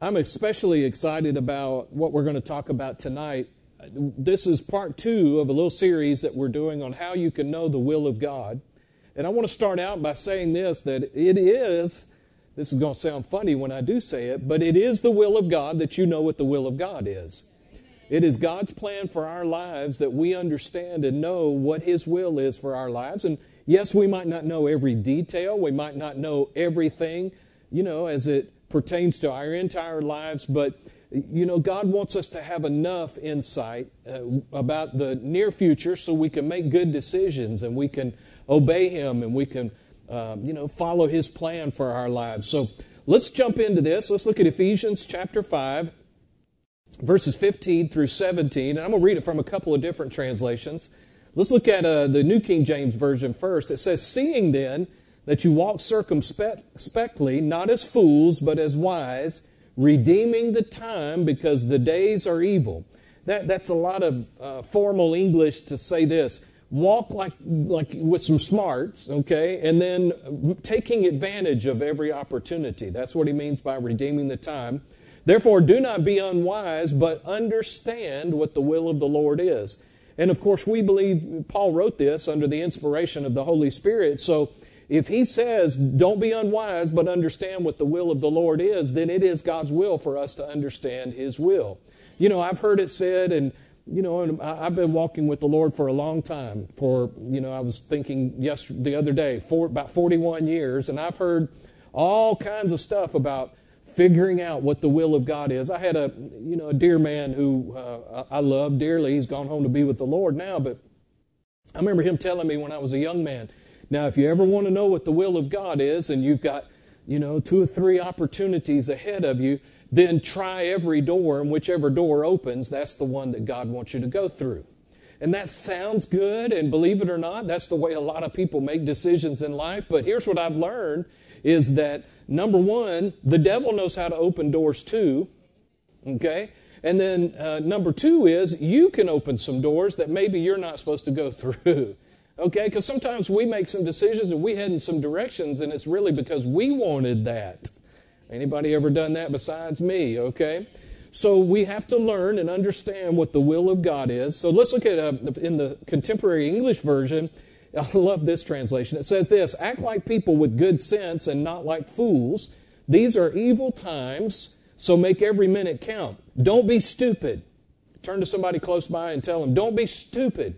I'm especially excited about what we're going to talk about tonight. This is part 2 of a little series that we're doing on how you can know the will of God. And I want to start out by saying this is going to sound funny when I do say it, but it is the will of God that you know what the will of God is. It is God's plan for our lives that we understand and know what His will is for our lives. And yes, we might not know every detail. We might not know everything, as it pertains to our entire lives. But, God wants us to have enough insight about the near future so we can make good decisions and we can obey Him and we can, follow His plan for our lives. So let's jump into this. Let's look at Ephesians chapter 5, verses 15 through 17. And I'm going to read it from a couple of different translations. Let's look at the New King James Version first. It says, "Seeing then that you walk circumspectly, not as fools, but as wise, redeeming the time because the days are evil." That's a lot of formal English to say this. Walk like with some smarts, okay? And then taking advantage of every opportunity. That's what he means by redeeming the time. "Therefore, do not be unwise, but understand what the will of the Lord is." And of course, we believe Paul wrote this under the inspiration of the Holy Spirit. So if he says, don't be unwise, but understand what the will of the Lord is, then it is God's will for us to understand His will. I've heard it said, and I've been walking with the Lord for a long time. I was thinking the other day, about 41 years, and I've heard all kinds of stuff about figuring out what the will of God is. I had a dear man who I love dearly. He's gone home to be with the Lord now, but I remember him telling me when I was a young man, now if you ever want to know what the will of God is and you've got 2 or 3 opportunities ahead of you, then try every door, and whichever door opens, that's the one that God wants you to go through. And that sounds good, and believe it or not, that's the way a lot of people make decisions in life. But here's what I've learned is that, number one, the devil knows how to open doors too, okay? And then number 2 is you can open some doors that maybe you're not supposed to go through, okay? Because sometimes we make some decisions and we head in some directions, and it's really because we wanted that. Anybody ever done that besides me, okay? So we have to learn and understand what the will of God is. So let's look at, in the Contemporary English Version, I love this translation. It says this: "Act like people with good sense and not like fools. These are evil times, so make every minute count. Don't be stupid." Turn to somebody close by and tell them, don't be stupid.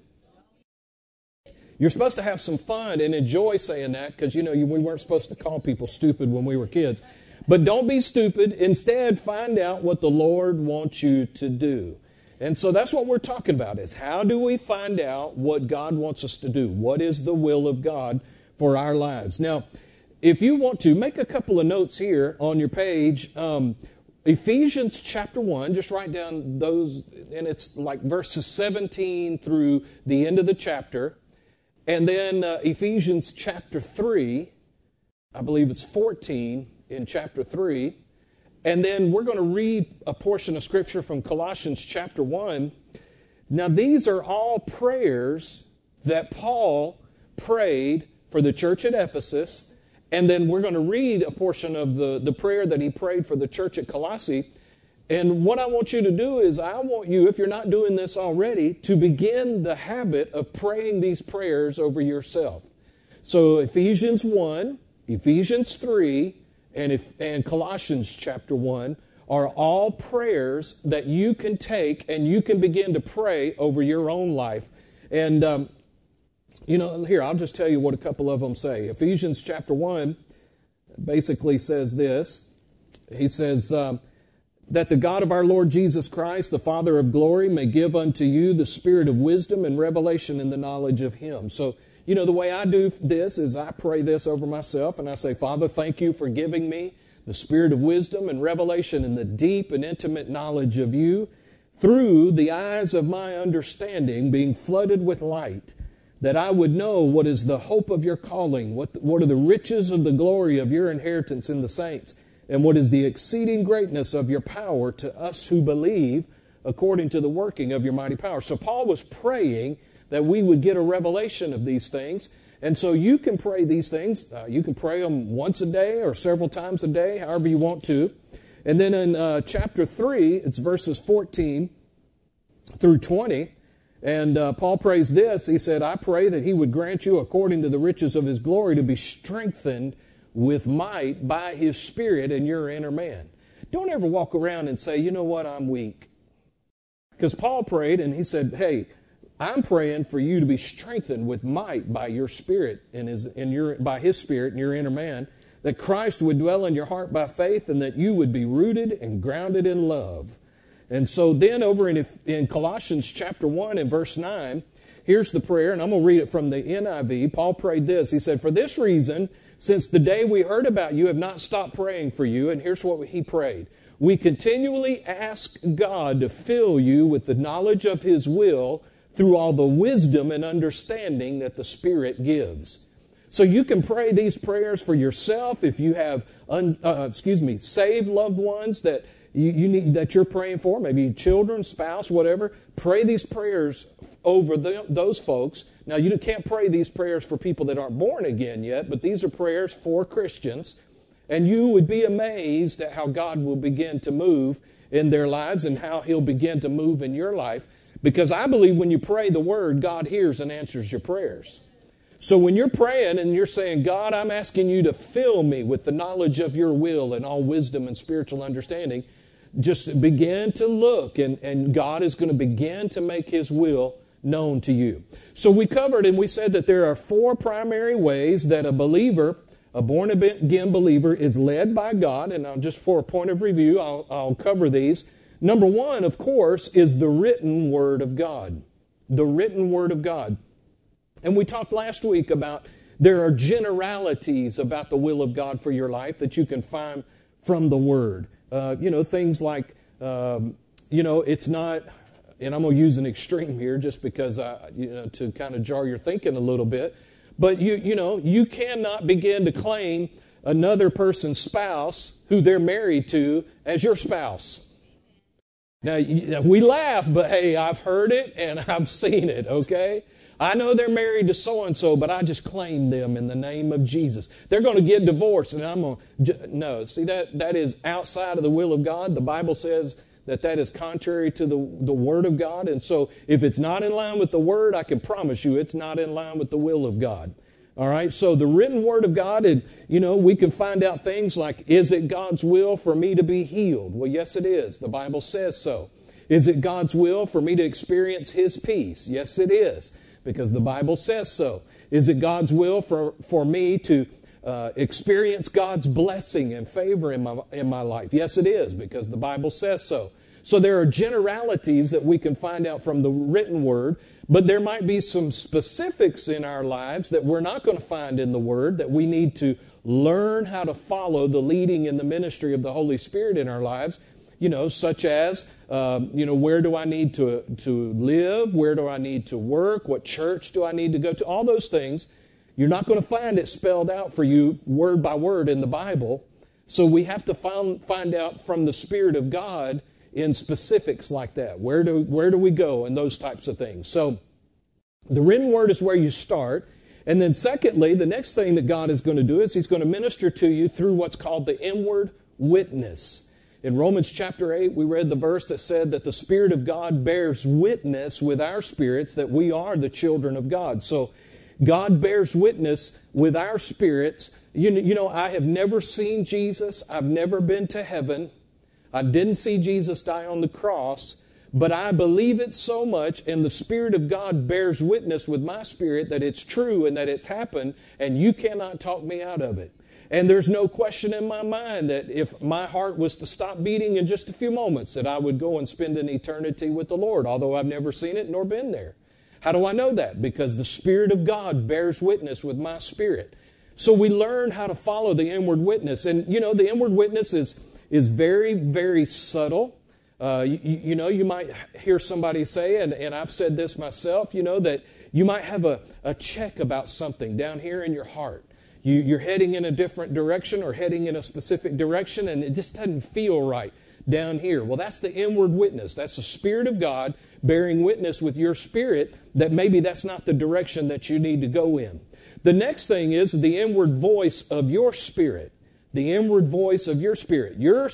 You're supposed to have some fun and enjoy saying that because, we weren't supposed to call people stupid when we were kids. But don't be stupid. Instead, find out what the Lord wants you to do. And so that's what we're talking about, is how do we find out what God wants us to do? What is the will of God for our lives? Now, if you want to, make a couple of notes here on your page. Ephesians chapter 1, just write down those, and it's like verses 17 through the end of the chapter. And then Ephesians chapter 3, I believe it's 14 in chapter 3. And then we're going to read a portion of Scripture from Colossians chapter 1. Now, these are all prayers that Paul prayed for the church at Ephesus. And then we're going to read a portion of the prayer that he prayed for the church at Colossae. And what I want you to do is I want you, if you're not doing this already, to begin the habit of praying these prayers over yourself. So Ephesians 1, Ephesians 3, and Colossians chapter 1 are all prayers that you can take and you can begin to pray over your own life. And, here, I'll just tell you what a couple of them say. Ephesians chapter 1 basically says this. He says, "That the God of our Lord Jesus Christ, the Father of glory, may give unto you the spirit of wisdom and revelation in the knowledge of Him." So, the way I do this is I pray this over myself and I say, "Father, thank you for giving me the spirit of wisdom and revelation and the deep and intimate knowledge of you through the eyes of my understanding being flooded with light, that I would know what is the hope of your calling, what are the riches of the glory of your inheritance in the saints, and what is the exceeding greatness of your power to us who believe according to the working of your mighty power." So Paul was praying that we would get a revelation of these things. And so you can pray these things. You can pray them once a day or several times a day, however you want to. And then in chapter 3, it's verses 14 through 20. And Paul prays this. He said, I pray that he would grant you, according to the riches of his glory, to be strengthened with might by his Spirit in your inner man. Don't ever walk around and say, you know what, I'm weak. Because Paul prayed and he said, hey, I'm praying for you to be strengthened with might by your Spirit by his Spirit in your inner man, that Christ would dwell in your heart by faith, and that you would be rooted and grounded in love. And so then over in Colossians chapter 1 and verse 9, here's the prayer, and I'm going to read it from the NIV. Paul prayed this. He said, for this reason, since the day we heard about you, have not stopped praying for you. And here's what he prayed. We continually ask God to fill you with the knowledge of his will through all the wisdom and understanding that the Spirit gives. So you can pray these prayers for yourself if you have saved loved ones that you need, that you're praying for, maybe children, spouse, whatever. Pray these prayers over those folks. Now, you can't pray these prayers for people that aren't born again yet, but these are prayers for Christians. And you would be amazed at how God will begin to move in their lives and how he'll begin to move in your life. Because I believe when you pray the word, God hears and answers your prayers. So when you're praying and you're saying, God, I'm asking you to fill me with the knowledge of your will and all wisdom and spiritual understanding, just begin to look, and God is going to begin to make his will known to you. So we covered and we said that there are 4 primary ways that a believer, a born-again believer, is led by God. And now just for a point of review, I'll cover these. Number 1, of course, is the written Word of God. The written Word of God. And we talked last week about there are generalities about the will of God for your life that you can find from the Word. Things like, it's not, and I'm going to use an extreme here just because, to kind of jar your thinking a little bit. But, you cannot begin to claim another person's spouse who they're married to as your spouse. Now, we laugh, but hey, I've heard it and I've seen it, okay? I know they're married to so-and-so, but I just claim them in the name of Jesus. They're going to get divorced, and I'm going to... No, see, that is outside of the will of God. The Bible says that is contrary to the Word of God. And so if it's not in line with the Word, I can promise you it's not in line with the will of God. All right, so the written Word of God, and, we can find out things like, is it God's will for me to be healed? Well, yes, it is. The Bible says so. Is it God's will for me to experience his peace? Yes, it is, because the Bible says so. Is it God's will for me to experience God's blessing and favor in my life? Yes, it is, because the Bible says so. So there are generalities that we can find out from the written Word, but there might be some specifics in our lives that we're not going to find in the Word, that we need to learn how to follow the leading and the ministry of the Holy Spirit in our lives. Such as, where do I need to live? Where do I need to work? What church do I need to go to? All those things, you're not going to find it spelled out for you word by word in the Bible. So we have to find out from the Spirit of God in specifics like that. Where do we go and those types of things. So the written Word is where you start. And then secondly, the next thing that God is going to do is he's going to minister to you through what's called the inward witness. In Romans chapter 8, we read the verse that said that the Spirit of God bears witness with our spirits that we are the children of God. So God bears witness with our spirits. I have never seen Jesus. I've never been to heaven. I didn't see Jesus die on the cross, but I believe it so much, and the Spirit of God bears witness with my spirit that it's true and that it's happened, and you cannot talk me out of it. And there's no question in my mind that if my heart was to stop beating in just a few moments, that I would go and spend an eternity with the Lord, although I've never seen it nor been there. How do I know that? Because the Spirit of God bears witness with my spirit. So we learn how to follow the inward witness. And, the inward witness is very, very subtle. You might hear somebody say, and I've said this myself, that you might have a check about something down here in your heart. You're heading in a different direction or heading in a specific direction, and it just doesn't feel right down here. Well, that's the inward witness. That's the Spirit of God bearing witness with your spirit that maybe that's not the direction that you need to go in. The next thing is the inward voice of your spirit. The inward voice of your spirit. Your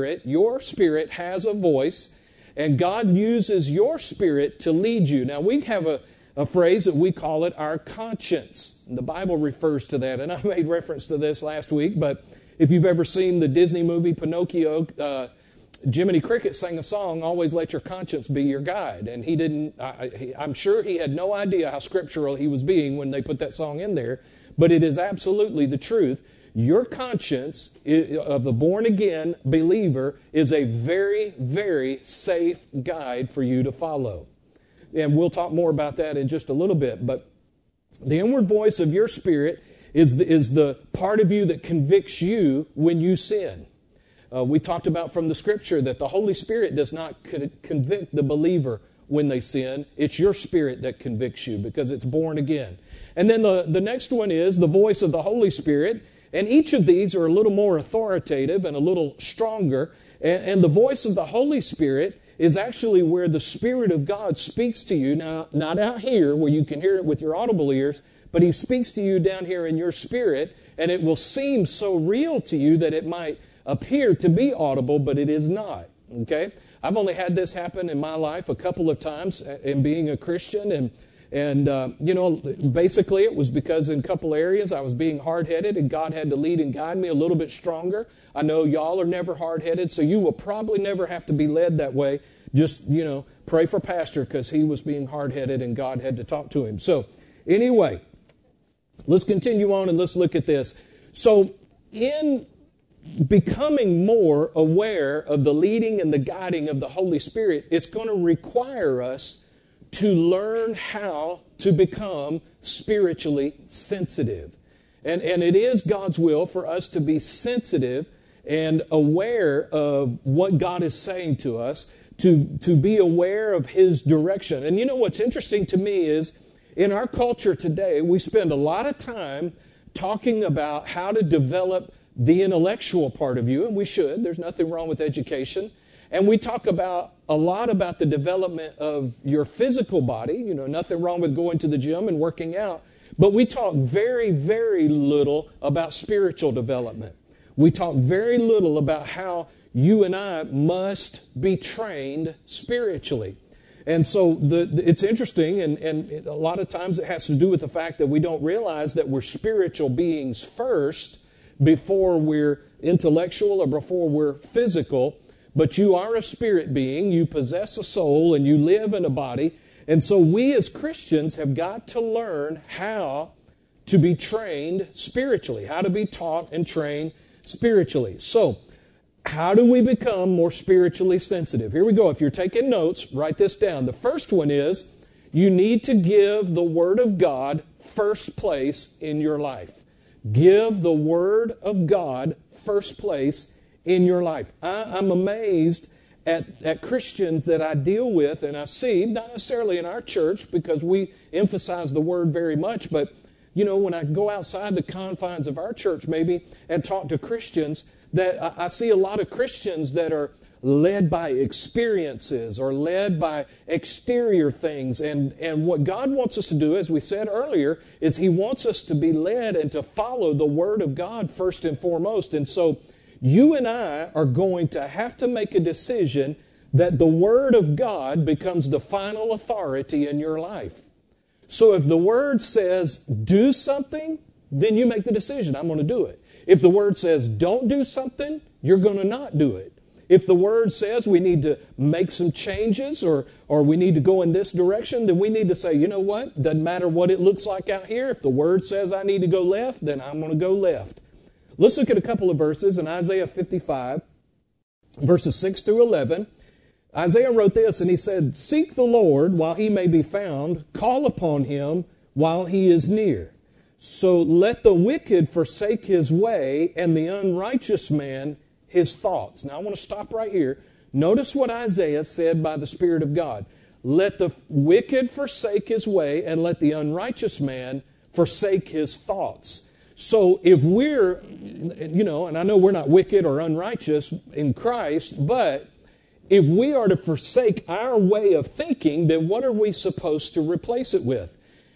spirit has a voice, and God uses your spirit to lead you. Now, we have a phrase that we call it our conscience. And the Bible refers to that, and I made reference to this last week, but if you've ever seen the Disney movie Pinocchio, Jiminy Cricket sang a song, "Always Let Your Conscience Be Your Guide." And I'm sure he had no idea how scriptural he was being when they put that song in there, but it is absolutely the truth. Your conscience of the born-again believer is a very, very safe guide for you to follow. And we'll talk more about that in just a little bit. But the inward voice of your spirit is the part of you that convicts you when you sin. We talked about from the Scripture that the Holy Spirit does not convict the believer when they sin. It's your spirit that convicts you because it's born again. And then the next one is the voice of the Holy Spirit. And each of these are a little more authoritative and a little stronger. And the voice of the Holy Spirit is actually where the Spirit of God speaks to you. Now, not out here where you can hear it with your audible ears, but He speaks to you down here in your spirit, and it will seem so real to you that it might appear to be audible, but it is not. Okay? I've only had this happen in my life a couple of times in being a Christian, and basically it was because in a couple areas I was being hard-headed, and God had to lead and guide me a little bit stronger. I know y'all are never hard-headed, so you will probably never have to be led that way. Just, pray for Pastor because he was being hard-headed and God had to talk to him. So, anyway, let's continue on and let's look at this. So, in becoming more aware of the leading and the guiding of the Holy Spirit, it's going to require us to learn how to become spiritually sensitive. And it is God's will for us to be sensitive and aware of what God is saying to us, to be aware of His direction. And what's interesting to me is in our culture today, we spend a lot of time talking about how to develop the intellectual part of you, and we should. There's nothing wrong with education. And we talk a lot about the development of your physical body. Nothing wrong with going to the gym and working out. But we talk very, very little about spiritual development. We talk very little about how you and I must be trained spiritually. And so it's interesting, and a lot of times it has to do with the fact that we don't realize that we're spiritual beings first before we're intellectual or before we're physical. But you are a spirit being, you possess a soul, and you live in a body. And so we as Christians have got to learn how to be trained spiritually, how to be taught and trained spiritually. So, how do we become more spiritually sensitive? Here we go. If you're taking notes, write this down. The first one is you need to give the Word of God first place in your life. Give the Word of God first place in your life. I'm amazed at Christians that I deal with and I see, not necessarily in our church because we emphasize the Word very much, but when I go outside the confines of our church maybe and talk to Christians, that I see a lot of Christians that are led by experiences or led by exterior things. And what God wants us to do, as we said earlier, is He wants us to be led and to follow the Word of God first and foremost. And so you and I are going to have to make a decision that the Word of God becomes the final authority in your life. So if the Word says do something, then you make the decision, I'm going to do it. If the Word says don't do something, you're going to not do it. If the Word says we need to make some changes or we need to go in this direction, then we need to say, you know what? Doesn't matter what it looks like out here. If the Word says I need to go left, then I'm going to go left. Let's look at a couple of verses in Isaiah 55, verses 6 through 11. Isaiah wrote this, and he said, "Seek the Lord while He may be found. Call upon Him while He is near. So let the wicked forsake his way, and the unrighteous man his thoughts." Now I want to stop right here. Notice what Isaiah said by the Spirit of God. Let the wicked forsake his way, and let the unrighteous man forsake his thoughts. So if we're, and I know we're not wicked or unrighteous in Christ, but if we are to forsake our way of thinking, then what are we supposed to replace it with?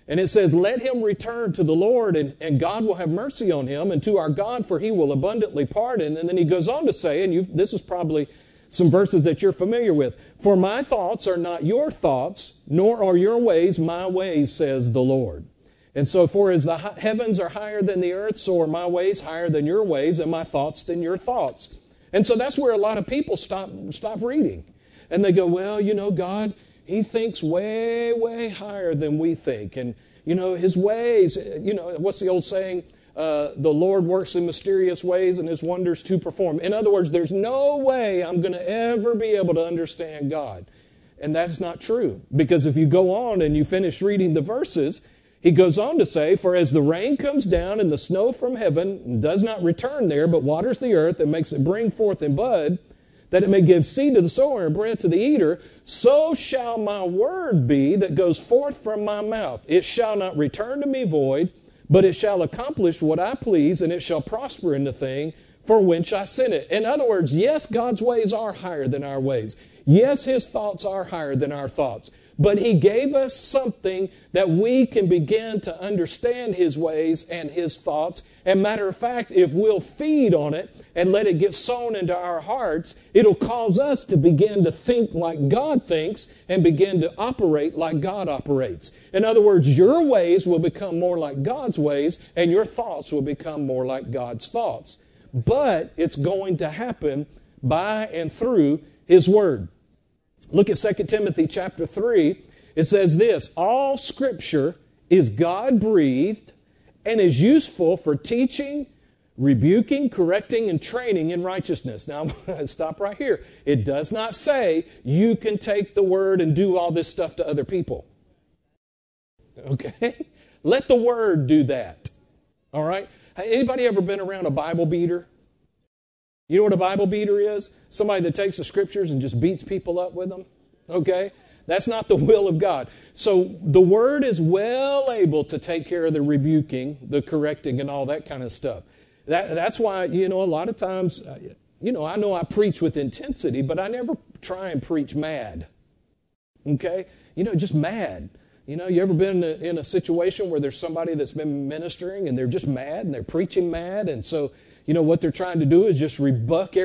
And it says, let him return to the Lord, and God will have mercy on him, and to our God, for he will abundantly pardon. And then he goes on to say, and this is probably some verses that you're familiar with, for my thoughts are not your thoughts, nor are your ways my ways, says the Lord. And so for as the heavens are higher than the earth, so are my ways higher than your ways, and my thoughts than your thoughts. And so that's where a lot of people stop reading. And they go, well, God, he thinks way, way higher than we think. And, his ways, what's the old saying? The Lord works in mysterious ways and his wonders to perform. In other words, there's no way I'm going to ever be able to understand God. And that's not true. Because if you go on and you finish reading the verses, he goes on to say, for as the rain comes down and the snow from heaven and does not return there, but waters the earth and makes it bring forth and bud, that it may give seed to the sower and bread to the eater, so shall my word be that goes forth from my mouth. It shall not return to me void, but it shall accomplish what I please, and it shall prosper in the thing for which I sent it. In other words, yes, God's ways are higher than our ways. Yes, his thoughts are higher than our thoughts. But he gave us something that we can begin to understand his ways and his thoughts. And matter of fact, if we'll feed on it and let it get sown into our hearts, it'll cause us to begin to think like God thinks and begin to operate like God operates. In other words, your ways will become more like God's ways, and your thoughts will become more like God's thoughts. But it's going to happen by and through his word. Look at 2 Timothy chapter 3. It says this, all Scripture is God-breathed and is useful for teaching, rebuking, correcting, and training in righteousness. Now, I'm going to stop right here. It does not say you can take the Word and do all this stuff to other people. Okay? Let the Word do that. All right? Anybody ever been around a Bible beater? You know what a Bible beater is? Somebody that takes the Scriptures and just beats people up with them. Okay? That's not the will of God. So the Word is well able to take care of the rebuking, the correcting, and all that kind of stuff. That's why, a lot of times, I know I preach with intensity, but I never try and preach mad. Okay? Just mad. You ever been in a situation where there's somebody that's been ministering and they're just mad and they're preaching mad, and so what they're trying to do is just rebuke,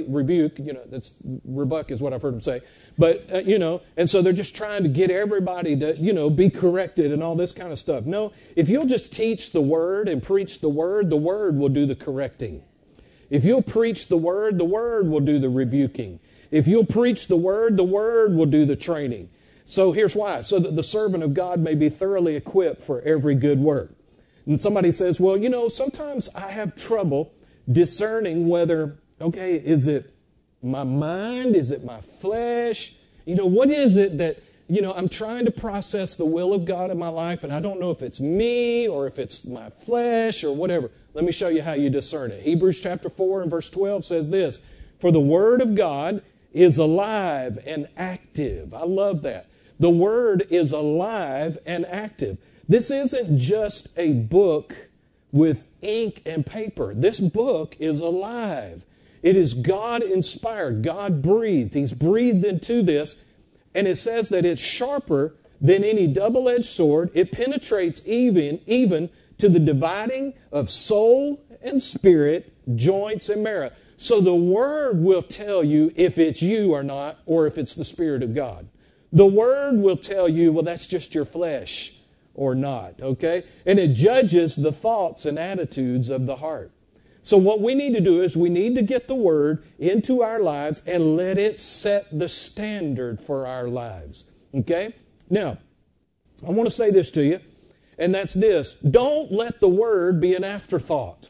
that's rebuke is what I've heard them say. But, and so they're just trying to get everybody to, be corrected and all this kind of stuff. No, if you'll just teach the Word and preach the Word will do the correcting. If you'll preach the Word will do the rebuking. If you'll preach the Word will do the training. So here's why. So that the servant of God may be thoroughly equipped for every good work. And somebody says, well, sometimes I have trouble discerning whether, is it my mind? Is it my flesh? What is it that, I'm trying to process the will of God in my life, and I don't know if it's me or if it's my flesh or whatever. Let me show you how you discern it. Hebrews chapter 4 and verse 12 says this, for the Word of God is alive and active. I love that. The Word is alive and active. This isn't just a book with ink and paper. This book is alive. It is God-inspired, God-breathed. He's breathed into this, and it says that it's sharper than any double-edged sword. It penetrates even to the dividing of soul and spirit, joints and marrow. So the Word will tell you if it's you or not, or if it's the Spirit of God. The Word will tell you, well, that's just your flesh or not, okay? And it judges the thoughts and attitudes of the heart. So what we need to do is we need to get the Word into our lives and let it set the standard for our lives, okay? Now, I want to say this to you, and that's this. Don't let the Word be an afterthought.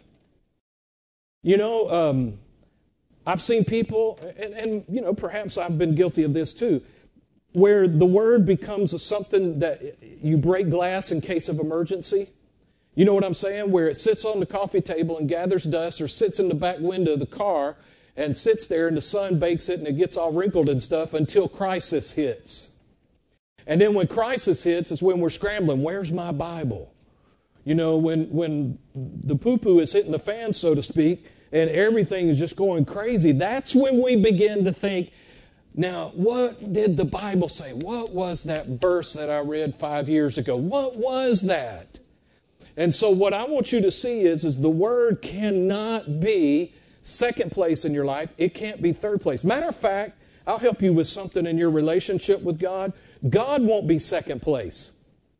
I've seen people, and perhaps I've been guilty of this too, where the Word becomes something that you break glass in case of emergency. You know what I'm saying? Where it sits on the coffee table and gathers dust, or sits in the back window of the car and sits there and the sun bakes it and it gets all wrinkled and stuff until crisis hits. And then when crisis hits is when we're scrambling. Where's my Bible? When the poo-poo is hitting the fan, so to speak, and everything is just going crazy, that's when we begin to think, Now, what did the Bible say? What was that verse that I read 5 years ago? What was that? And so what I want you to see is the Word cannot be second place in your life. It can't be third place. Matter of fact, I'll help you with something in your relationship with God. God won't be second place.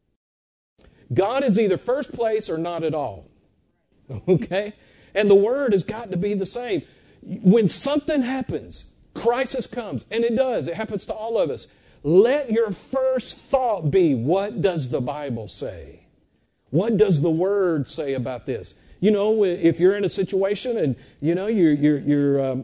God is either first place or not at all. Okay? And the Word has got to be the same. When something happens, crisis comes, and it does. It happens to all of us. Let your first thought be, what does the Bible say? What does the Word say about this? You know, if you're in a situation and, you know, you're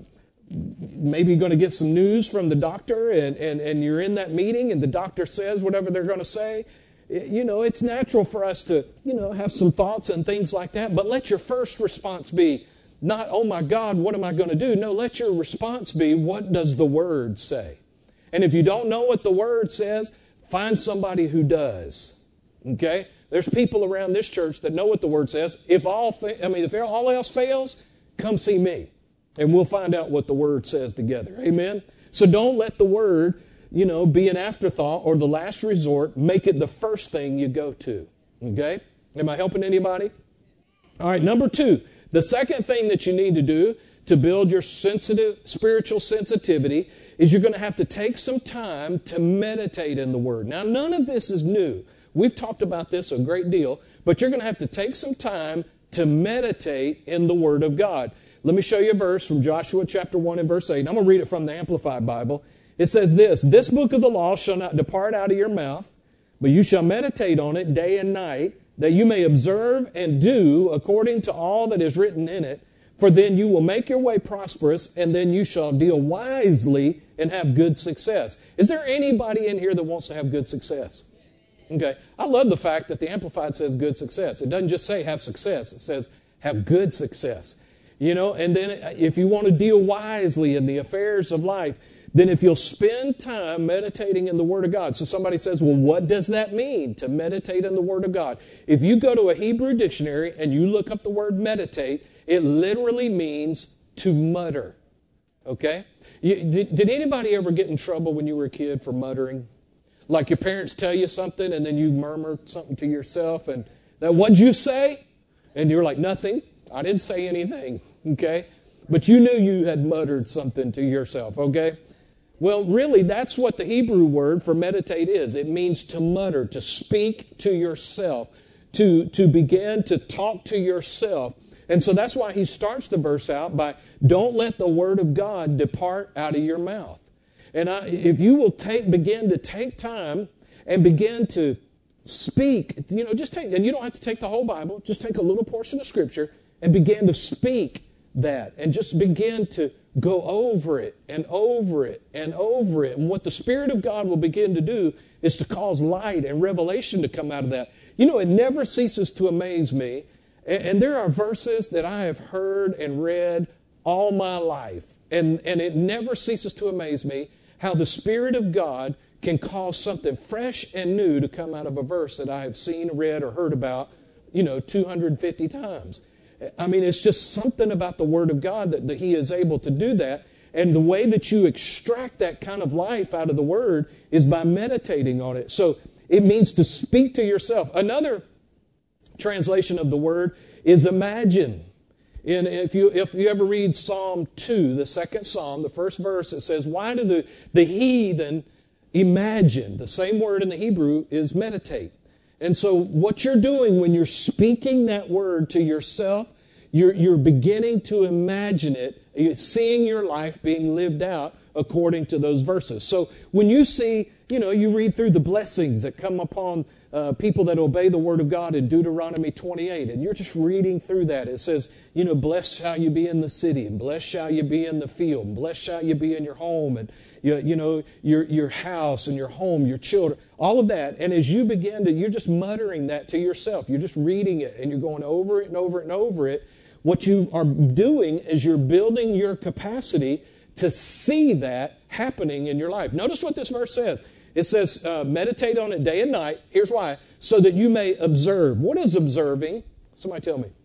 maybe going to get some news from the doctor and you're in that meeting and the doctor says whatever they're going to say, you know, it's natural for us to, you know, have some thoughts and things like that. But let your first response be not, oh my God, what am I going to do? No, let your response be, what does the Word say? And if you don't know what the Word says, find somebody who does. Okay? There's people around this church that know what the Word says. If all else fails, come see me. And we'll find out what the Word says together. Amen? So don't let the Word, you know, be an afterthought or the last resort. Make it the first thing you go to. Okay? Am I helping anybody? All right, number 2. The second thing that you need to do to build your spiritual sensitivity is you're going to have to take some time to meditate in the Word. Now, none of this is new. We've talked about this a great deal, but you're going to have to take some time to meditate in the Word of God. Let me show you a verse from Joshua chapter 1 and verse 8. And I'm going to read it from the Amplified Bible. It says this book of the law shall not depart out of your mouth, but you shall meditate on it day and night, that you may observe and do according to all that is written in it. For then you will make your way prosperous, and then you shall deal wisely and have good success. Is there anybody in here that wants to have good success? Okay. I love the fact that the Amplified says good success. It doesn't just say have success. It says have good success. You know, and then if you want to deal wisely in the affairs of life, then if you'll spend time meditating in the Word of God. So somebody says, well, what does that mean to meditate in the Word of God? If you go to a Hebrew dictionary and you look up the word meditate, it literally means to mutter. Okay? Did anybody ever get in trouble when you were a kid for muttering? Like your parents tell you something and then you murmur something to yourself and what'd you say? And you're like, nothing. I didn't say anything. Okay? But you knew you had muttered something to yourself. Okay? Well, really, that's what the Hebrew word for meditate is. It means to mutter, to speak to yourself, to begin to talk to yourself. And so that's why he starts the verse out by, don't let the Word of God depart out of your mouth. And if you will begin to take time and begin to speak, you know, and you don't have to take the whole Bible, just take a little portion of Scripture and begin to speak that and just begin to go over it and over it and over it. And what the Spirit of God will begin to do is to cause light and revelation to come out of that. You know, it never ceases to amaze me. And there are verses that I have heard and read all my life. And it never ceases to amaze me how the Spirit of God can cause something fresh and new to come out of a verse that I have seen, read, or heard about, 250 times. I mean, it's just something about the Word of God that He is able to do that. And the way that you extract that kind of life out of the Word is by meditating on it. So it means to speak to yourself. Another translation of the word is imagine. And if you ever read Psalm 2, the second Psalm, the first verse, it says, why do the heathen imagine? The same word in the Hebrew is meditate. And so what you're doing when you're speaking that word to yourself, you're beginning to imagine it. You're seeing your life being lived out according to those verses. So when you see, you read through the blessings that come upon people that obey the Word of God in Deuteronomy 28, and you're just reading through that. It says, blessed shall you be in the city, and blessed shall you be in the field, and blessed shall you be in your home, and your house and your home, your children, all of that. And as you begin you're just muttering that to yourself. You're just reading it, and you're going over it and over it and over it. What you are doing is you're building your capacity to see that happening in your life. Notice what this verse says. It says, meditate on it day and night. Here's why. So that you may observe. What is observing? Somebody tell me.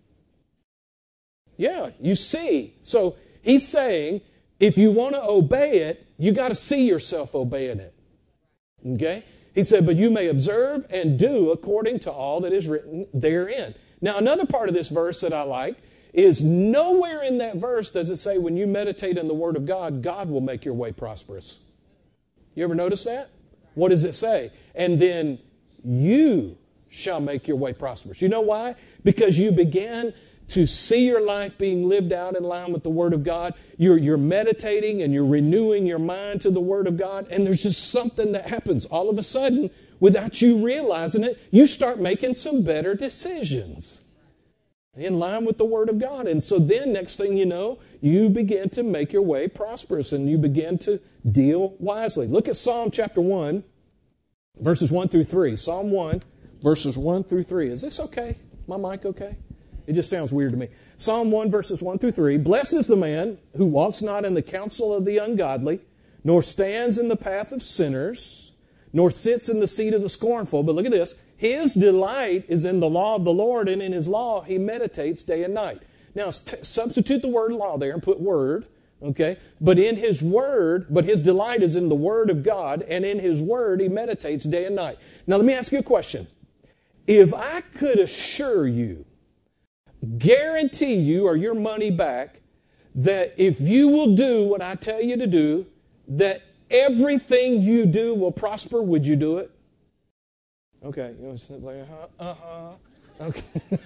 Yeah, you see. So he's saying, if you want to obey it, you got to see yourself obeying it. Okay? He said, but you may observe and do according to all that is written therein. Now, another part of this verse that I like is nowhere in that verse does it say when you meditate in the Word of God, God will make your way prosperous. You ever notice that? What does it say? And then you shall make your way prosperous. You know why? Because you began to see your life being lived out in line with the Word of God. You're meditating and you're renewing your mind to the Word of God, and there's just something that happens. All of a sudden, without you realizing it, you start making some better decisions in line with the Word of God. And so then, next thing you know, you begin to make your way prosperous and you begin to deal wisely. Look at Psalm chapter 1, verses 1 through 3. Psalm 1, verses 1 through 3. Is this okay? My mic okay? It just sounds weird to me. Psalm 1, verses 1 through 3. Blessed is the man who walks not in the counsel of the ungodly, nor stands in the path of sinners, nor sits in the seat of the scornful. But look at this. His delight is in the law of the Lord, and in His law he meditates day and night. Now, substitute the word law there and put word, okay? But in His word, but his delight is in the Word of God, and in His word he meditates day and night. Now, let me ask you a question. If I could assure you, guarantee you or your money back that if you will do what I tell you to do, that everything you do will prosper, would you do it? Okay. You know, like, okay.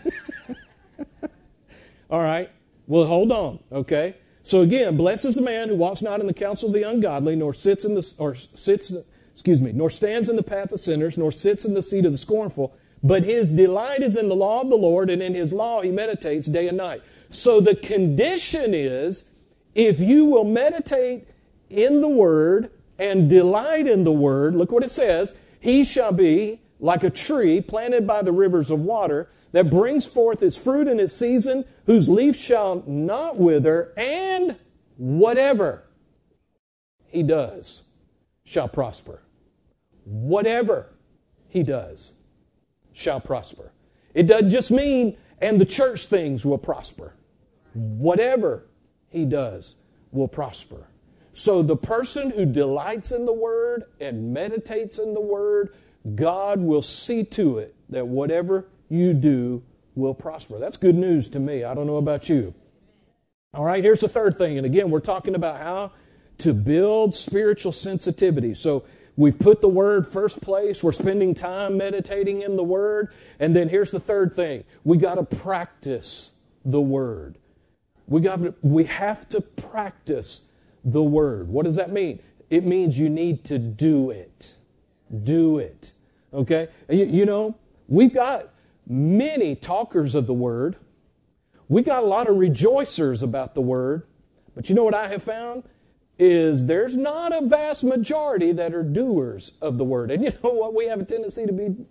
All right. Well, hold on. Okay. So again, blessed is the man who walks not in the counsel of the ungodly, nor stands in the path of sinners, nor sits in the seat of the scornful. But his delight is in the law of the Lord, and in His law he meditates day and night. So the condition is, if you will meditate in the Word and delight in the Word, look what it says, he shall be like a tree planted by the rivers of water that brings forth its fruit in its season, whose leaf shall not wither, and whatever he does shall prosper. Whatever he does shall prosper. It doesn't just mean, and the church things will prosper. Whatever he does will prosper. So the person who delights in the Word and meditates in the Word, God will see to it that whatever you do will prosper. That's good news to me. I don't know about you. All right, here's the third thing. And again, we're talking about how to build spiritual sensitivity. So we've put the Word first place. We're spending time meditating in the Word. And then here's the third thing. We got to practice the Word. We have to practice the Word. What does that mean? It means you need to do it. Do it. Okay? You know, we've got many talkers of the Word. We've got a lot of rejoicers about the Word. But you know what I have found? Is there's not a vast majority that are doers of the Word. And you know what we have a tendency to be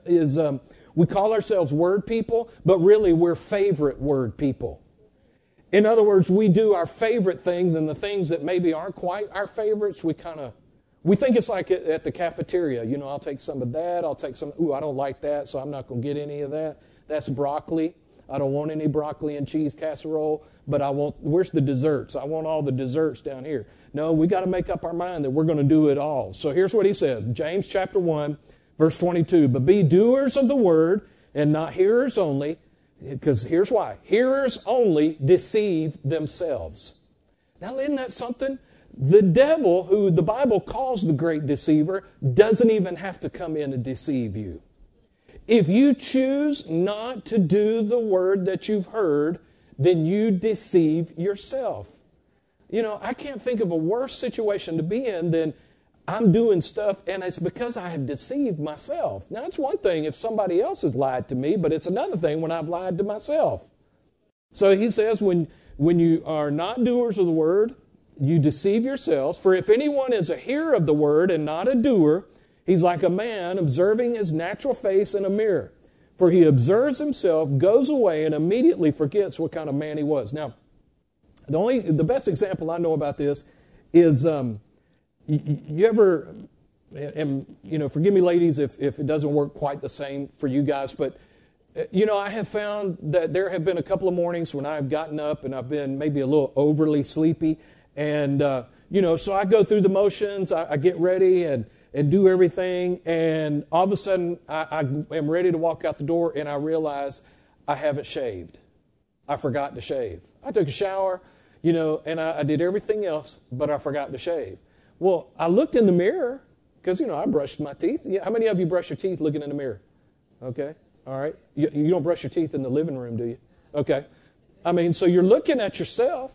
we call ourselves Word people, but really we're favorite Word people. In other words, we do our favorite things, and the things that maybe aren't quite our favorites, we think it's like at the cafeteria. You know, I'll take some of that, I'll take some, I don't like that, so I'm not going to get any of that. That's broccoli. I don't want any broccoli and cheese casserole, but where's the desserts? I want all the desserts down here. No, we got to make up our mind that we're going to do it all. So here's what he says, James chapter 1, verse 22. But be doers of the word and not hearers only, because here's why. Hearers only deceive themselves. Now, isn't that something? The devil, who the Bible calls the great deceiver, doesn't even have to come in and deceive you. If you choose not to do the word that you've heard, then you deceive yourself. You know, I can't think of a worse situation to be in than I'm doing stuff and it's because I have deceived myself. Now, it's one thing if somebody else has lied to me, but it's another thing when I've lied to myself. So he says, when you are not doers of the word, you deceive yourselves. For if anyone is a hearer of the word and not a doer, he's like a man observing his natural face in a mirror. For he observes himself, goes away, and immediately forgets what kind of man he was. Now, the best example I know about this is, you ever, and you know, forgive me ladies if it doesn't work quite the same for you guys, but you know, I have found that there have been a couple of mornings when I've gotten up and I've been maybe a little overly sleepy, and so I go through the motions, I get ready and do everything, and all of a sudden I am ready to walk out the door, and I realize I haven't shaved. I forgot to shave. I took a shower, and I did everything else, but I forgot to shave. Well, I looked in the mirror, because, I brushed my teeth. How many of you brush your teeth looking in the mirror? Okay, all right. You don't brush your teeth in the living room, do you? Okay. So you're looking at yourself.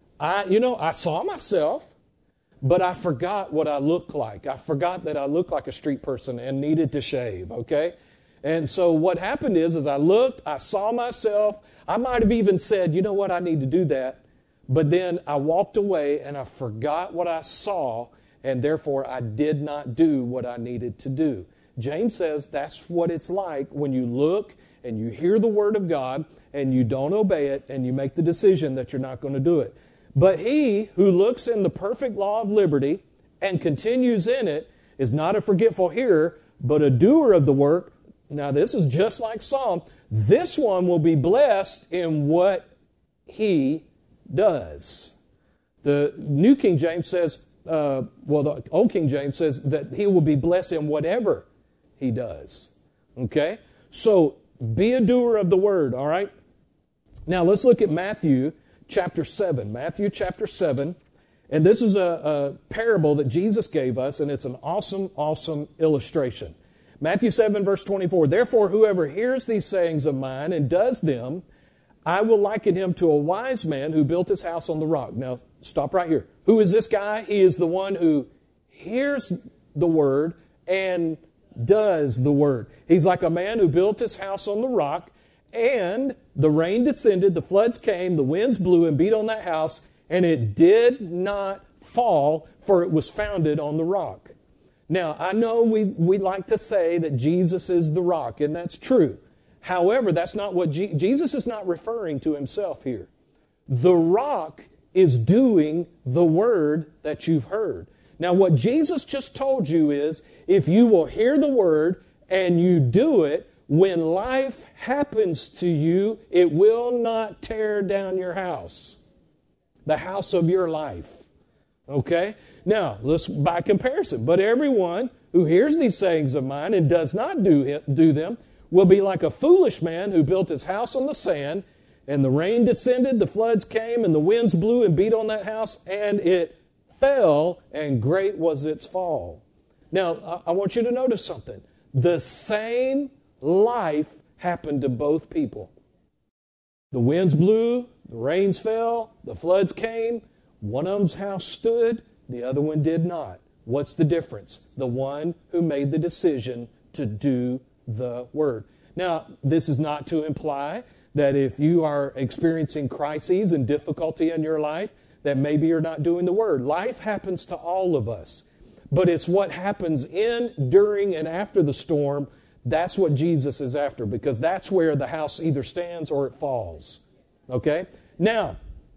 I saw myself, but I forgot what I looked like. I forgot that I looked like a street person and needed to shave, okay? And so what happened is I looked, I saw myself. I might have even said, you know what, I need to do that. But then I walked away and I forgot what I saw, and therefore I did not do what I needed to do. James says that's what it's like when you look and you hear the Word of God and you don't obey it and you make the decision that you're not going to do it. But he who looks in the perfect law of liberty and continues in it is not a forgetful hearer, but a doer of the work. Now this is just like Psalm. This one will be blessed in what he does. The New King James says, the Old King James says that he will be blessed in whatever he does. Okay? So be a doer of the word, all right? Now let's look at Matthew chapter 7. Matthew chapter 7. And this is a parable that Jesus gave us, and it's an awesome, awesome illustration. Matthew 7, verse 24. Therefore, whoever hears these sayings of mine and does them, I will liken him to a wise man who built his house on the rock. Now, stop right here. Who is this guy? He is the one who hears the word and does the word. He's like a man who built his house on the rock, and the rain descended, the floods came, the winds blew and beat on that house, and it did not fall, for it was founded on the rock. Now, I know we like to say that Jesus is the rock, and that's true. However, that's not what Jesus is not referring to himself here. The rock is doing the word that you've heard. Now, what Jesus just told you is, if you will hear the word and you do it, when life happens to you, it will not tear down your house, the house of your life. Okay? Now, let's by comparison. But everyone who hears these sayings of mine and does not do them will be like a foolish man who built his house on the sand, and the rain descended, the floods came, and the winds blew and beat on that house, and it fell, and great was its fall. Now, I want you to notice something. The same life happened to both people. The winds blew, the rains fell, the floods came. One of them's house stood, the other one did not. What's the difference? The one who made the decision to do the word. Now, this is not to imply that if you are experiencing crises and difficulty in your life, that maybe you're not doing the word. Life happens to all of us. But it's what happens in, during, and after the storm. That's what Jesus is after, because that's where the house either stands or it falls. Okay? Now,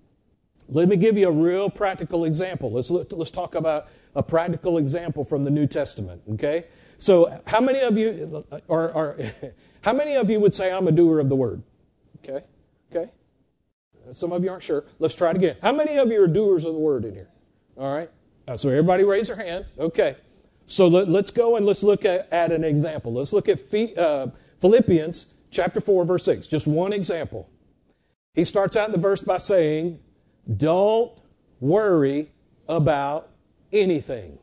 let me give you a real practical example. Let's talk about a practical example from the New Testament. Okay? So, how many of you how many of you would say I'm a doer of the word? Okay? Okay? Some of you aren't sure. Let's try it again. How many of you are doers of the word in here? All right? So everybody raise their hand. Okay. So let's go and let's look at an example. Let's look at Philippians chapter 4, verse 6. Just one example. He starts out the verse by saying, don't worry about anything.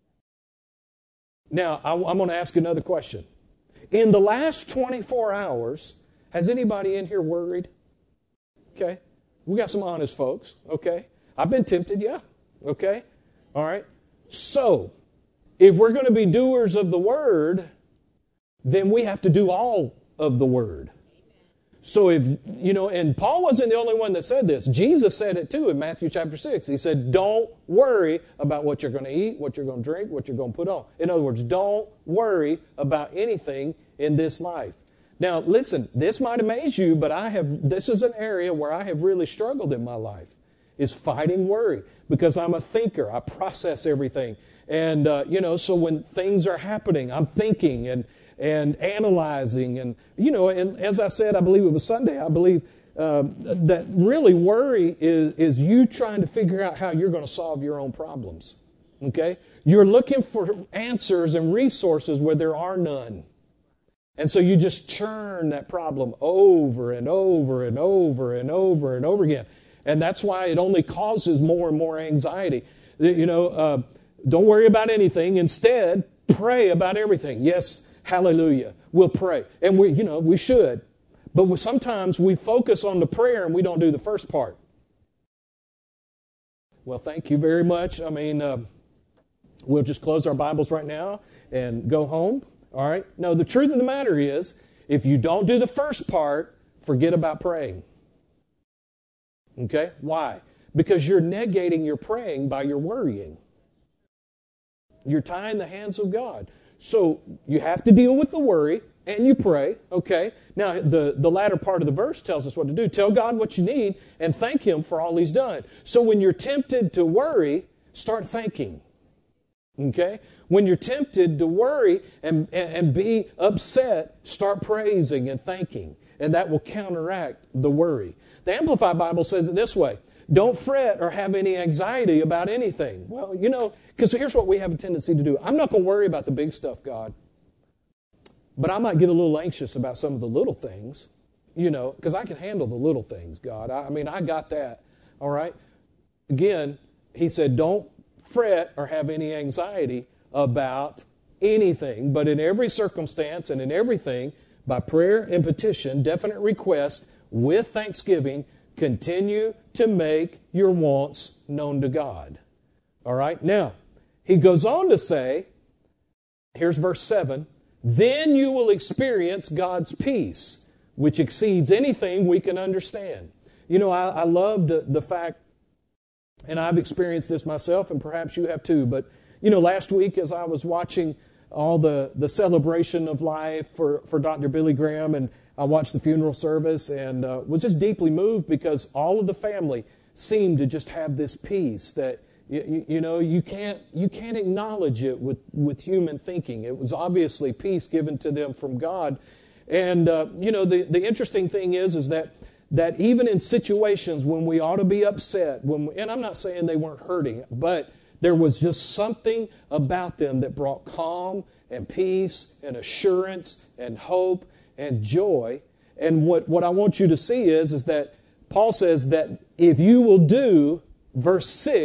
Now, I'm going to ask another question. In the last 24 hours, has anybody in here worried? Okay. We got some honest folks. Okay. I've been tempted, yeah. Okay. All right. So, if we're going to be doers of the word, then we have to do all of the word. So and Paul wasn't the only one that said this. Jesus said it too in Matthew chapter 6. He said, don't worry about what you're going to eat, what you're going to drink, what you're going to put on. In other words, don't worry about anything in this life. Now, listen, this might amaze you, but this is an area where I have really struggled in my life, is fighting worry, because I'm a thinker. I process everything. And, so when things are happening, I'm thinking and analyzing. And, and as I said, I believe it was Sunday, I believe that really worry is you trying to figure out how you're going to solve your own problems. Okay? You're looking for answers and resources where there are none. And so you just churn that problem over and over and over and over and over again. And that's why it only causes more and more anxiety. Don't worry about anything. Instead, pray about everything. Yes, hallelujah. We'll pray. And we should. But sometimes we focus on the prayer and we don't do the first part. Well, thank you very much. We'll just close our Bibles right now and go home. All right? No, the truth of the matter is, if you don't do the first part, forget about praying. Okay? Why? Because you're negating your praying by your worrying. You're tying the hands of God. So you have to deal with the worry, and you pray. Okay? Now, the latter part of the verse tells us what to do. Tell God what you need, and thank Him for all He's done. So when you're tempted to worry, start thanking. Okay? When you're tempted to worry and be upset, start praising and thanking. And that will counteract the worry. The Amplified Bible says it this way. Don't fret or have any anxiety about anything. Well, because here's what we have a tendency to do. I'm not going to worry about the big stuff, God. But I might get a little anxious about some of the little things, because I can handle the little things, God. I got that. All right? Again, He said, don't fret or have any anxiety about anything, but in every circumstance and in everything, by prayer and petition, definite request, with thanksgiving, continue to make your wants known to God. All right? Now, he goes on to say, here's verse 7, then you will experience God's peace, which exceeds anything we can understand. I love the fact, and I've experienced this myself, and perhaps you have too, but last week as I was watching all the celebration of life for Dr. Billy Graham, and I watched the funeral service and was just deeply moved because all of the family seemed to just have this peace that, you can't acknowledge it with human thinking. It was obviously peace given to them from God. And, the interesting thing is that even in situations when we ought to be upset, and I'm not saying they weren't hurting, but there was just something about them that brought calm and peace and assurance and hope and joy. And what I want you to see is that Paul says that if you will do verse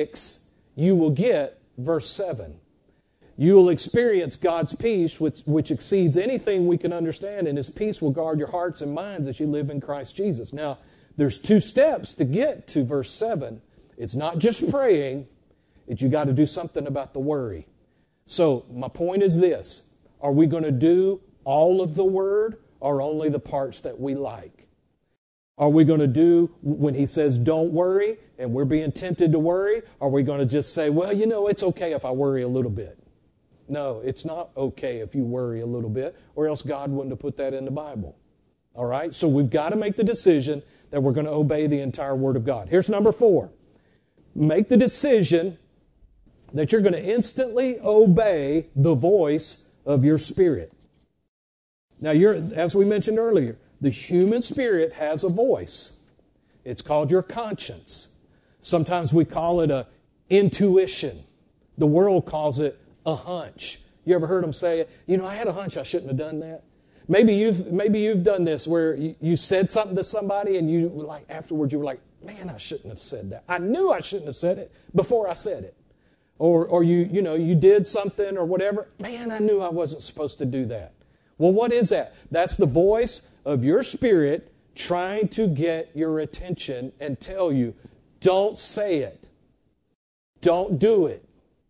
6, you will get verse 7. You will experience God's peace, which exceeds anything we can understand, and His peace will guard your hearts and minds as you live in Christ Jesus. Now, there's 2 steps to get to verse 7. It's not just praying. You got to do something about the worry. So my point is this. Are we going to do all of the Word or only the parts that we like? Are we going to do, when He says don't worry and we're being tempted to worry, are we going to just say, well, it's okay if I worry a little bit? No, it's not okay if you worry a little bit, or else God wouldn't have put that in the Bible. All right? So we've got to make the decision that we're going to obey the entire Word of God. Here's number 4. Make the decision that you're going to instantly obey the voice of your spirit. Now, as we mentioned earlier, the human spirit has a voice. It's called your conscience. Sometimes we call it a intuition. The world calls it a hunch. You ever heard them say, I had a hunch I shouldn't have done that? Maybe you've done this where you said something to somebody and afterwards you were like, man, I shouldn't have said that. I knew I shouldn't have said it before I said it. Or you did something or whatever. Man, I knew I wasn't supposed to do that. Well, what is that? That's the voice of your spirit trying to get your attention and tell you, don't say it. Don't do it.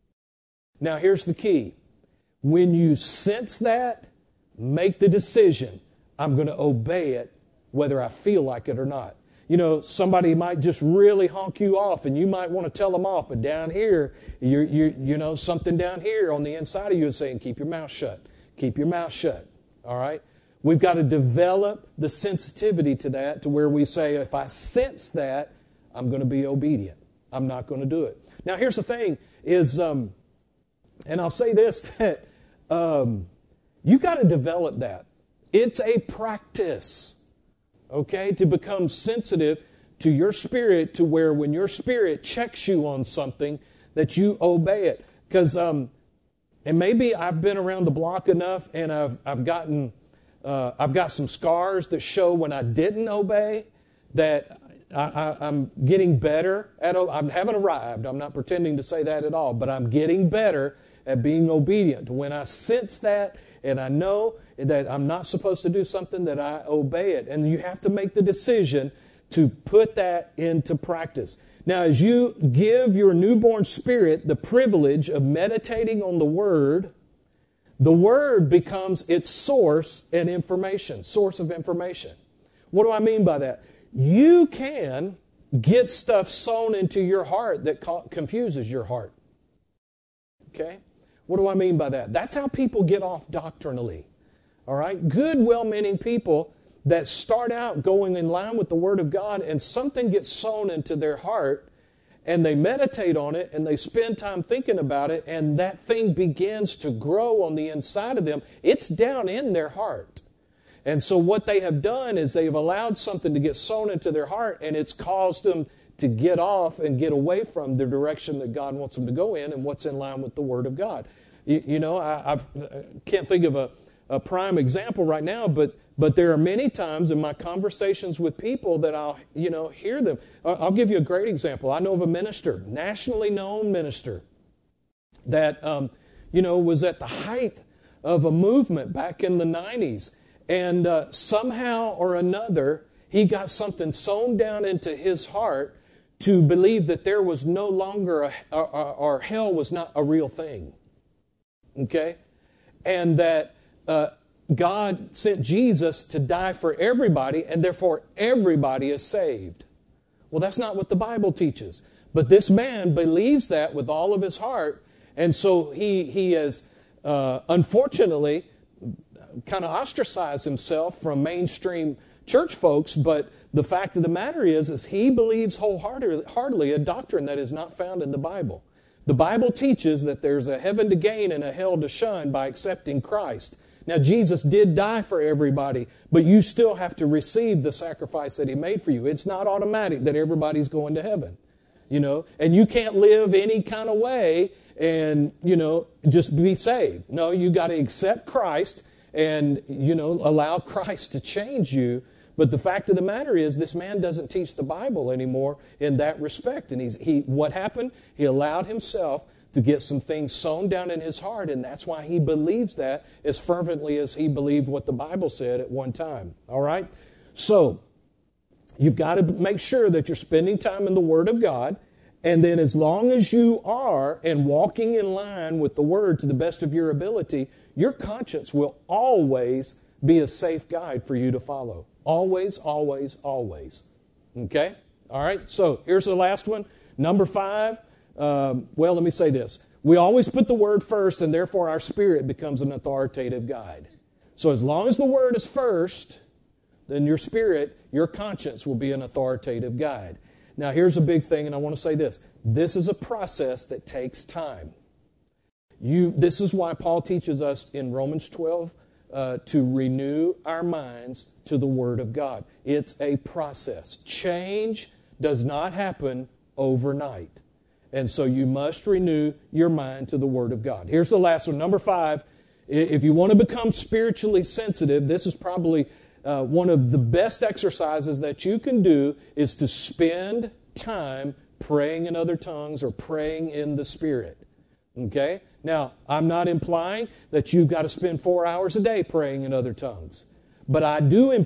Now, here's the key. When you sense that, make the decision. I'm going to obey it whether I feel like it or not. Somebody might just really honk you off and you might want to tell them off, but down here, something down here on the inside of you is saying, keep your mouth shut. Keep your mouth shut. All right? We've got to develop the sensitivity to that to where we say, if I sense that, I'm going to be obedient. I'm not going to do it. Now, here's the thing is, and I'll say this, that you got to develop that. It's a practice. okay? To become sensitive to your spirit, to where when your spirit checks you on something, that you obey it. Because, and maybe I've been around the block enough, and I've got some scars that show when I didn't obey, that I'm getting better at. I haven't arrived. I'm not pretending to say that at all, but I'm getting better at being obedient. When I sense that, and I know that I'm not supposed to do something, that I obey it. And you have to make the decision to put that into practice. Now, as you give your newborn spirit the privilege of meditating on the Word becomes its source of information. What do I mean by that? You can get stuff sown into your heart that confuses your heart. Okay? What do I mean by that? That's how people get off doctrinally. All right? Good, well-meaning people that start out going in line with the Word of God, and something gets sown into their heart, and they meditate on it, and they spend time thinking about it, and that thing begins to grow on the inside of them. It's down in their heart. And so what they have done is they've allowed something to get sown into their heart, and it's caused them to get off and get away from the direction that God wants them to go in and what's in line with the Word of God. I can't think of a prime example right now, but there are many times in my conversations with people that I'll, hear them. I'll give you a great example. I know of a minister, nationally known minister, that, was at the height of a movement back in the 90s. And somehow or another, he got something sown down into his heart to believe that there was no longer, or hell was not a real thing. Okay? And that God sent Jesus to die for everybody, and therefore everybody is saved. Well, that's not what the Bible teaches. But this man believes that with all of his heart, and so he has, unfortunately, kind of ostracized himself from mainstream church folks, but the fact of the matter is he believes wholeheartedly a doctrine that is not found in the Bible. The Bible teaches that there's a heaven to gain and a hell to shun by accepting Christ. Now, Jesus did die for everybody, but you still have to receive the sacrifice that He made for you. It's not automatic that everybody's going to heaven, and you can't live any kind of way and, just be saved. No, you got to accept Christ and, allow Christ to change you. But the fact of the matter is, this man doesn't teach the Bible anymore in that respect. And what happened? He allowed himself to get some things sown down in his heart, and that's why he believes that as fervently as he believed what the Bible said at one time. All right? So, you've got to make sure that you're spending time in the Word of God, and then as long as you are and walking in line with the Word to the best of your ability, your conscience will always be a safe guide for you to follow. Always, always, always. Okay? All right, so here's the last one. Number 5. Let me say this. We always put the Word first, and therefore our spirit becomes an authoritative guide. So as long as the Word is first, then your spirit, your conscience will be an authoritative guide. Now here's a big thing, and I want to say this. This is a process that takes time. This is why Paul teaches us in Romans 12 to renew our minds to the Word of God. It's a process. Change does not happen overnight. And so you must renew your mind to the Word of God. Here's the last one. Number 5, if you want to become spiritually sensitive, this is probably one of the best exercises that you can do is to spend time praying in other tongues or praying in the Spirit. Okay? Now, I'm not implying that you've got to spend 4 hours a day praying in other tongues. But I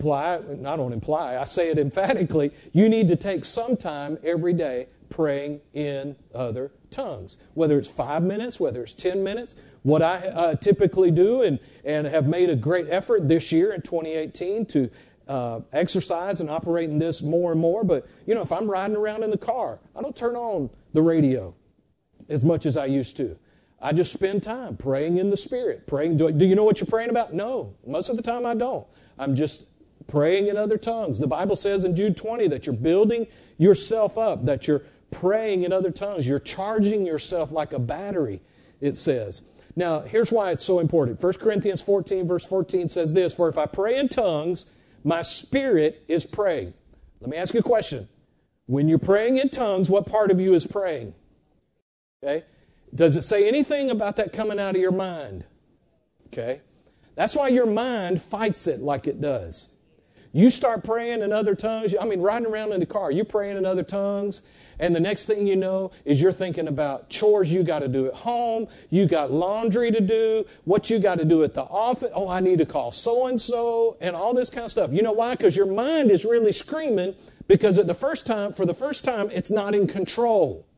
say it emphatically, you need to take some time every day praying in other tongues. Whether it's 5 minutes, whether it's 10 minutes. What I typically do and have made a great effort this year in 2018 to exercise and operate in this more and more. But, if I'm riding around in the car, I don't turn on the radio as much as I used to. I just spend time praying in the Spirit. Praying. Do you know what you're praying about? No. Most of the time I don't. I'm just praying in other tongues. The Bible says in Jude 20 that you're building yourself up, that you're praying in other tongues. You're charging yourself like a battery, it says. Now, here's why it's so important. 1 Corinthians 14, verse 14 says this, "For if I pray in tongues, my spirit is praying. Let me ask you a question. When you're praying in tongues, what part of you is praying? Okay? Does it say anything about that coming out of your mind? Okay? That's why your mind fights it like it does. You start praying in other tongues. I mean, riding around in the car, you're praying in other tongues. And the next thing you know is you're thinking about chores you got to do at home. You got laundry to do, what you got to do at the office. Oh, I need to call so-and-so and all this kind of stuff. You know why? Because your mind is really screaming because for the first time, it's not in control.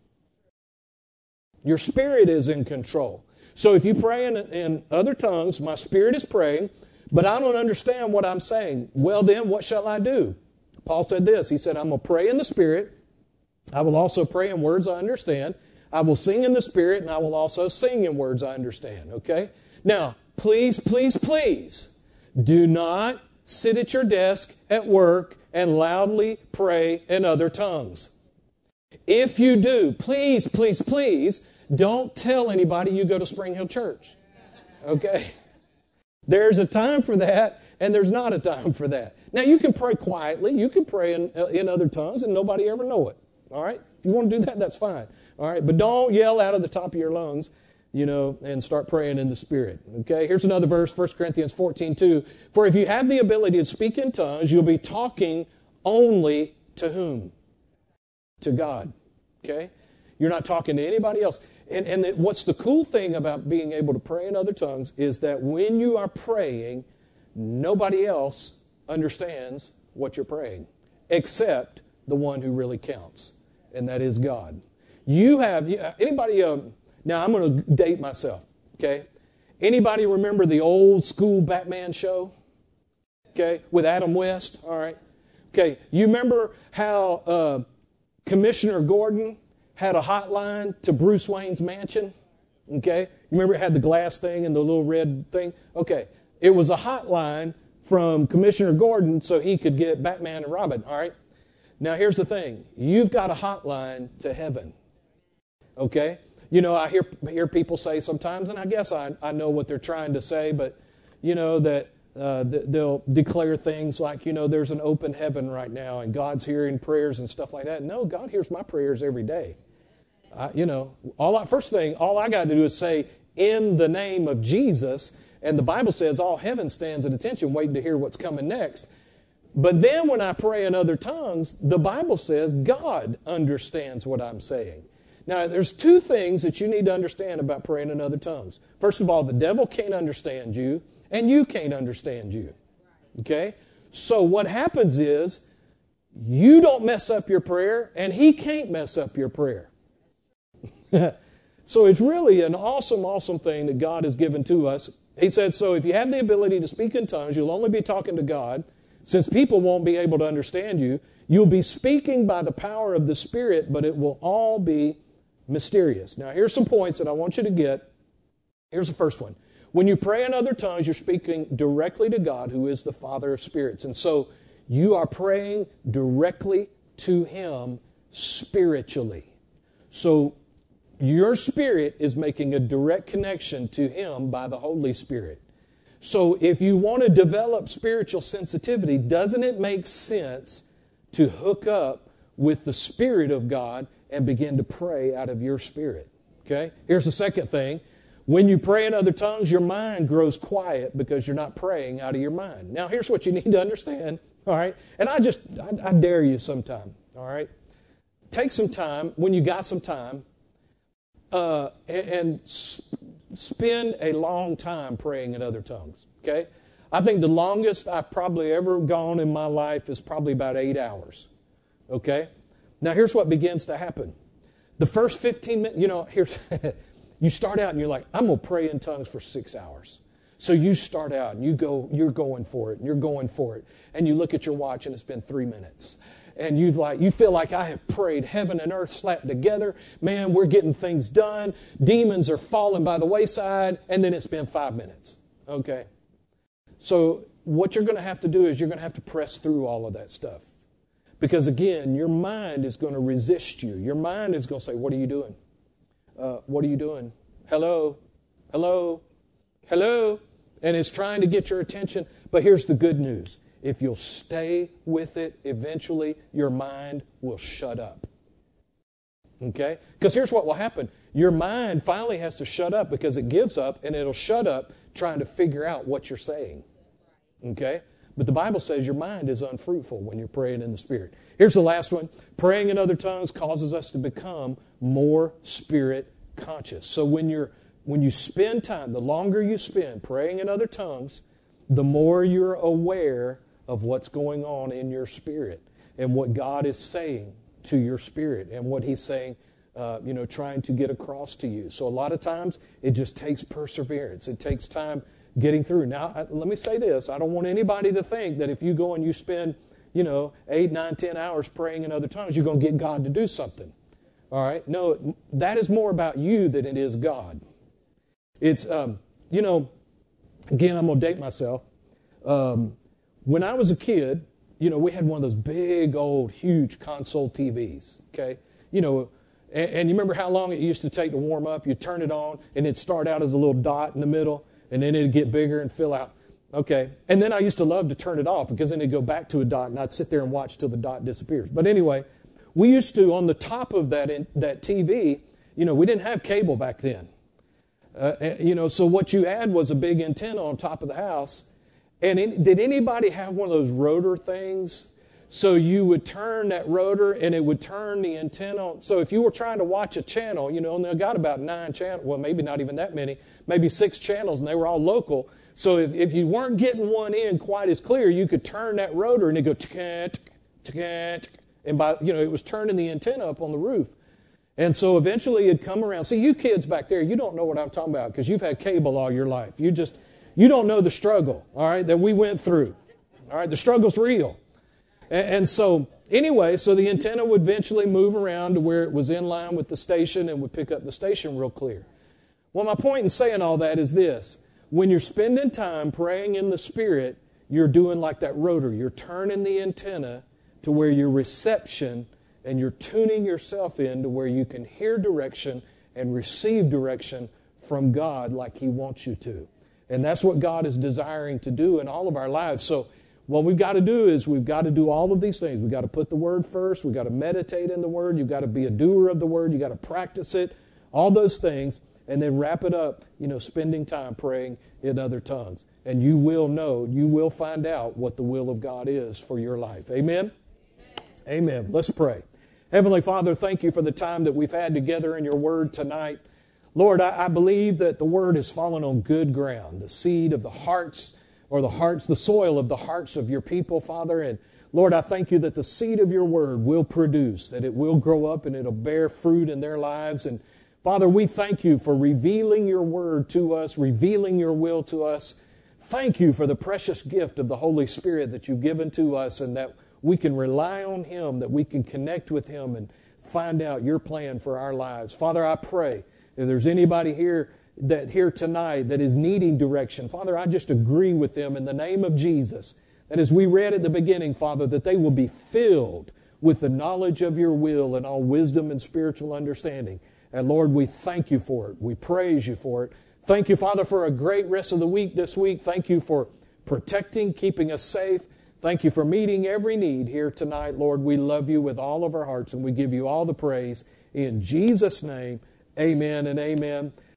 Your spirit is in control. So if you pray in other tongues, my spirit is praying, but I don't understand what I'm saying. Well, then, what shall I do? Paul said this. He said, I'm going to pray in the Spirit. I will also pray in words I understand. I will sing in the Spirit, and I will also sing in words I understand. Okay? Now, please, please, please, do not sit at your desk at work and loudly pray in other tongues. If you do, please, please, please, don't tell anybody you go to Spring Hill Church. Okay? There's a time for that, and there's not a time for that. Now, you can pray quietly. You can pray in other tongues, and nobody ever know it. All right? If you want to do that, that's fine. All right? But don't yell out of the top of your lungs, and start praying in the Spirit. Okay? Here's another verse, 1 Corinthians 14:2. For if you have the ability to speak in tongues, you'll be talking only to whom? To God. Okay? You're not talking to anybody else. And what's the cool thing about being able to pray in other tongues is that when you are praying, nobody else understands what you're praying except the one who really counts, and that is God. Anybody, now I'm going to date myself, okay? Anybody remember the old school Batman show? Okay, with Adam West, all right? Okay, you remember how Commissioner Gordon had a hotline to Bruce Wayne's mansion? Okay, you remember it had the glass thing and the little red thing? Okay, it was a hotline from Commissioner Gordon so he could get Batman and Robin, all right? Now, here's the thing. You've got a hotline to heaven, okay? I hear people say sometimes, and I guess I know what they're trying to say, but, that they'll declare things like, there's an open heaven right now, and God's hearing prayers and stuff like that. No, God hears my prayers every day. All I got to do is say, in the name of Jesus, and the Bible says all heaven stands at attention waiting to hear what's coming next. But then when I pray in other tongues, the Bible says God understands what I'm saying. Now, there's two things that you need to understand about praying in other tongues. First of all, the devil can't understand you, and you can't understand you. Okay? So what happens is, you don't mess up your prayer, and he can't mess up your prayer. So it's really an awesome, awesome thing that God has given to us. He said, so if you have the ability to speak in tongues, you'll only be talking to God. Since people won't be able to understand you, you'll be speaking by the power of the Spirit, but it will all be mysterious. Now, here's some points that I want you to get. Here's the first one. When you pray in other tongues, you're speaking directly to God, who is the Father of spirits. And so you are praying directly to Him spiritually. So your spirit is making a direct connection to Him by the Holy Spirit. So if you want to develop spiritual sensitivity, doesn't it make sense to hook up with the Spirit of God and begin to pray out of your spirit? Okay? Here's the second thing. When you pray in other tongues, your mind grows quiet because you're not praying out of your mind. Now, here's what you need to understand, all right? And I dare you sometime, all right? Take some time, when you got some time, and spend a long time praying in other tongues, okay? I think the longest I've probably ever gone in my life is probably about 8 hours, okay? Now, here's what begins to happen. The first 15 minutes, you start out and you're like, I'm going to pray in tongues for 6 hours. So you start out and you're going for it, and you're going for it. And you look at your watch and it's been 3 minutes. And you feel like I have prayed heaven and earth slapped together. Man, we're getting things done. Demons are falling by the wayside. And then it's been 5 minutes. Okay? So what you're going to have to do is you're going to have to press through all of that stuff. Because again, your mind is going to resist you. Your mind is going to say, what are you doing? What are you doing? Hello? Hello? Hello? And it's trying to get your attention. But here's the good news. if you'll stay with it, eventually your mind will shut up. Okay? Because here's what will happen. Your mind finally has to shut up because it gives up, and it'll shut up trying to figure out what you're saying. Okay? But the Bible says your mind is unfruitful when you're praying in the Spirit. Here's the last one. Praying in other tongues causes us to become more Spirit conscious. So when you spend time, the longer you spend praying in other tongues, the more you're aware of what's going on in your spirit and what God is saying to your spirit and what He's saying, trying to get across to you. So a lot of times it just takes perseverance. It takes time getting through. Now, let me say this. I don't want anybody to think that if you go and you spend, 8, 9, 10 hours praying in other tongues, you're going to get God to do something. All right? No, that is more about you than it is God. It's, again, I'm going to date myself. When I was a kid, we had one of those big, old, huge console TVs, okay? And you remember how long it used to take to warm up? You'd turn it on, and it'd start out as a little dot in the middle, and then it'd get bigger and fill out. Okay. And then I used to love to turn it off because then it'd go back to a dot, and I'd sit there and watch till the dot disappears. But anyway, we used to, on the top of that TV, we didn't have cable back then. So what you had was a big antenna on top of the house. And did anybody have one of those rotor things? So you would turn that rotor, and it would turn the antenna on. So if you were trying to watch a channel, and they got about 9 channels, well, maybe not even that many, maybe 6 channels, and they were all local. So if you weren't getting one in quite as clear, you could turn that rotor, and it'd go, and it was turning the antenna up on the roof. And so eventually it'd come around. See, you kids back there, you don't know what I'm talking about because you've had cable all your life. You don't know the struggle, all right, that we went through. All right, the struggle's real. And so anyway, so the antenna would eventually move around to where it was in line with the station and would pick up the station real clear. Well, my point in saying all that is this. When you're spending time praying in the Spirit, you're doing like that rotor. You're turning the antenna to where your reception, and you're tuning yourself in to where you can hear direction and receive direction from God like He wants you to. And that's what God is desiring to do in all of our lives. So what we've got to do is we've got to do all of these things. We've got to put the Word first. We've got to meditate in the Word. You've got to be a doer of the Word. You've got to practice it. All those things. And then wrap it up, spending time praying in other tongues. And you will find out what the will of God is for your life. Amen? Amen. Let's pray. Heavenly Father, thank you for the time that we've had together in your Word tonight. Lord, I believe that the Word has fallen on good ground, the seed of the hearts, the soil of the hearts of your people, Father. And Lord, I thank you that the seed of your Word will produce, that it will grow up and it'll bear fruit in their lives. And Father, we thank you for revealing your Word to us, revealing your will to us. Thank you for the precious gift of the Holy Spirit that you've given to us, and that we can rely on Him, that we can connect with Him and find out your plan for our lives. Father, I pray if there's anybody here tonight that is needing direction, Father, I just agree with them in the name of Jesus, that as we read at the beginning, Father, that they will be filled with the knowledge of your will and all wisdom and spiritual understanding. And Lord, we thank you for it. We praise you for it. Thank you, Father, for a great rest of the week this week. Thank you for protecting, keeping us safe. Thank you for meeting every need here tonight. Lord, we love you with all of our hearts, and we give you all the praise. In Jesus' name, amen and amen.